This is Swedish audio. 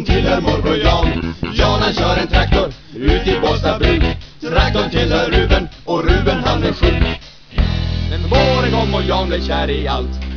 traktorn tillhör morbror Jan. Jan han kör en traktor ut i Båstad bruk. Traktorn tillhör Ruben och Ruben han är sjuk. Men våren kom och Jan blev kär i allt.